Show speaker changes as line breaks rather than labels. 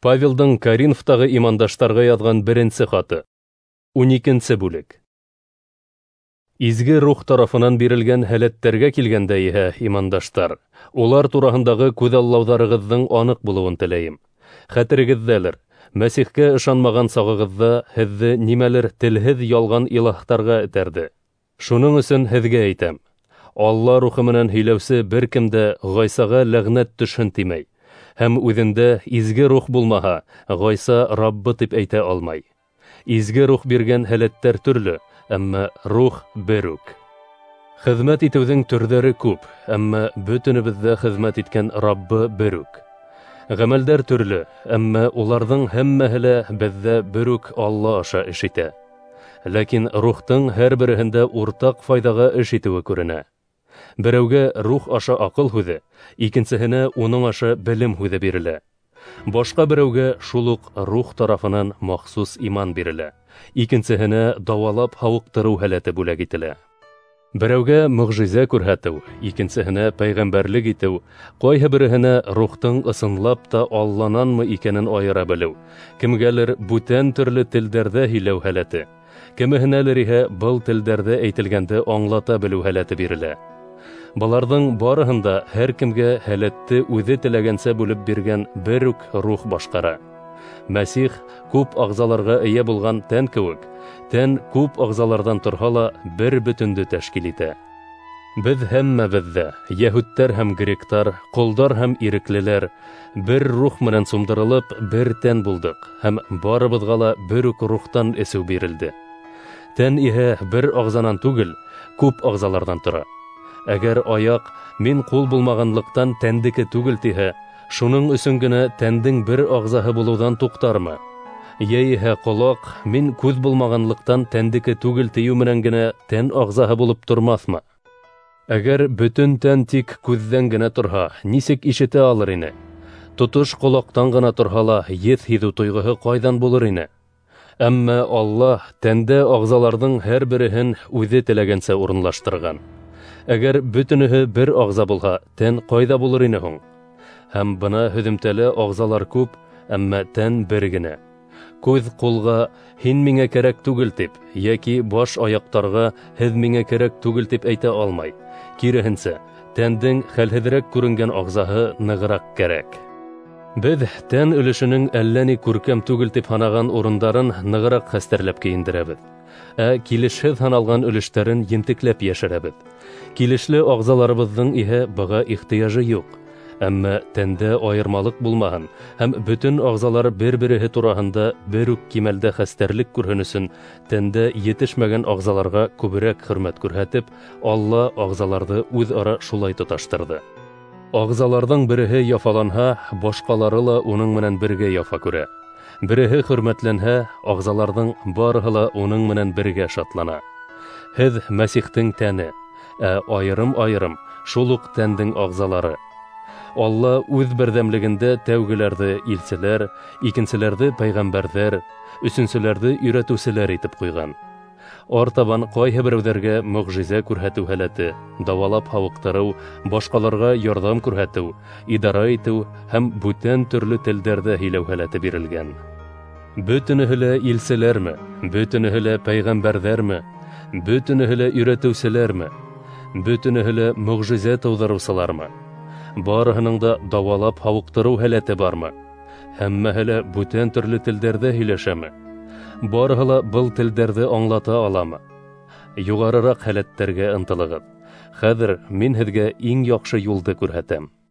Павелдың Коринфтағы имандаштарға яҙған беренсе хаты. 12-нче бүлек. Изге рух тарафынан бирелгән һәләттәргә килгәндә иһә, имандаштар, улар тураһындағы күҙаллауҙарығыҙҙың аныҡ булыуын теләйем. Хәтерегеҙҙәлер, Мәсихкә ышанмаған сағығыҙҙа һеҙҙе нимәлер телһеҙ ялған илаһтарға этәрҙе. Шуның өсөн һеҙгә әйтәм. Алла рухы менән һөйләүсе бер кемдә Ғайсаға ләғнәт төшһөн тимәй. Һәм үҙендә изге рух булмаһа, Ғайса Раббы тип әйтә алмай. Изге рух биргән һәләттәр төрлө, әммә рух бер үк. Хеҙмәт итеүҙең төрҙәре күп, әммә бөтөнөбөҙҙә хеҙмәт иткән Раббы бер үк. Ғәмәлдәр төрлө, әммә уларҙың һәммәһе лә беҙҙә бер үк Алла аша эш итә. Ләкин рухтың һәр береһендә уртаҡ файҙаға эш итеүе күренә. Берәүгә рух аша аҡыл һүҙе, икенсеһенә уның аша белем һүҙе бирелә. Башҡа берәүгә шул уҡ рух тарафынан махсус иман бирелә. Икенсеһенә дауалап һауыҡтырыу һәләте бүләк ителә. Берәүгә мөғжизә күрһәтеү, икенсеһенә пәйғәмбәрлек итеү, ҡайһы береһенә рухтың ысынлап та Аллананмы икәнен айыра белеү, кемгәлер бүтән төрлө телдәрҙә һөйләү һәләте, кемеһенәлер иһә был телдәрҙә әйтелгәнде аңлата белеү һәләте бирелә. Быларҙың барыһында һәр кемгә һәләтте үҙе теләгәнсә бүлеп биргән бер үк рух башҡара. Мәсих күп ағзаларға эйә булған тән кеүек, тән күп ағзалардан торһа ла бер бөтөндө тәшкил итә. Беҙ һәммәбеҙҙә, йәһүдтәр һәм гректар, ҡолдар һәм иреклеләр, бер рух менән сумдырылып, бер тән булдыҡ, һәм барыбыҙға ла бер үк рухтан эсеү бирелде. Тән иһә бер ағзанан түгел, күп ағзалардан тора. Әгәр аяҡ, мин ҡул булмағанлыҡтан тәндеке түгел тиһә, шуның өсөн генә тәндең бер ағзаһы булыуҙан туҡтармы? Йәиһә ҡолаҡ, мин күҙ булмағанлыҡтан тәндеке түгел тейеү менән генә тән ағзаһы булып тормаҫмы? Әгәр бөтөн тән тик күҙҙән генә торһа, нисек ишетә алыр ине? Тотош ҡолаҡтан ғына торһа ла, еҫ һиҙеү тойғоһо ҡайҙан булыр ине? Әммә Алла тәндә ағзаларҙың һәр береһен үҙе теләгәнсә урынлаштырған. Әгәр бөтөнөһө бер ағза булһа, тән ҡайҙа булыр ине һуң? Һәм бына һөҙөмтәле ағзалар күп, әммә тән бер генә. Күҙ ҡулға «һин миңә кәрәк түгел» тип, йәки баш аяҡтарға «һеҙ миңә кәрәк түгел» тип әйтә алмай. Киреһенсә, тәндең хәлһеҙерәк күренгән ағзаһы нығыраҡ кәрәк. Беҙ тән өлөшөнөң әллә ни күркәм түгел тип һанаған урындарын нығыраҡ хәстәрләп кейендерәбеҙ. Килешһеҙ һаналған өлөштәрен ентекләп йәшерәбеҙ. Килешле ағзаларыбыҙҙың иһә быға ихтыяжы юҡ. Әммә тәндә айырмалыҡ булмаһын һәм бөтөн ағзалар бер-береһе тураһында бер үк кимәлдә хәстәрлек күрһен өсөн тәндә етешмәгән ағзаларға күберәк хөрмәт күрһәтеп, Алла ағзаларҙы үҙ-ара шулай тоташтырҙы. Ағзаларҙың береһе яфаланһа, башҡалары ла уның менән бергә яфа күрә. Береһе хөрмәтләнһә, ағзаларҙың барыһы ла уның менән бергә шатлана. Һеҙ Мәсихтең тәне, айырым-айырым шул уҡ тәндең ағзалары. Алла үҙ берҙәмлегендә тәүгеләрҙе илселәр, икенселәрҙе пәйғәмбәрҙәр, өсөнсөләрҙе өйрәтеүселәр итеп ҡуйған. Артабан ҡайһы берәүҙәргә мөғжизә күрһәтеү һәләте, дауалап һауыҡтырыу, башҡаларға ярҙам күрһәтеү, идара итеү һәм бүтән төрлө телдәрҙә һөйләү һәләте бирелгән. Бөтөнөһө лә илселәрме, бөтөнөһө лә пәйғәмбәрҙәрме, бөтөнөһө лә өйрәтеүселәрме, бөтөнөһө лә мөғжизә тыуҙырыусылармы? Барыһының да дауалап һауыҡтырыу һәләте бармы? Һәммәһе лә бүтән төрлө телдәрҙә һөйләшәме? Барыһы ла был телдәрҙе аңлата аламы? Юғарыраҡ һәләттәргә ынтылығыҙ. Хәҙер мин һеҙгә иң яҡшы юлды күрһәтәм.